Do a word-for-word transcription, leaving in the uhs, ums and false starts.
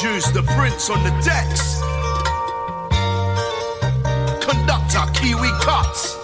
Juice, the Prince on the decks. Conductor, Kiwi Cuts.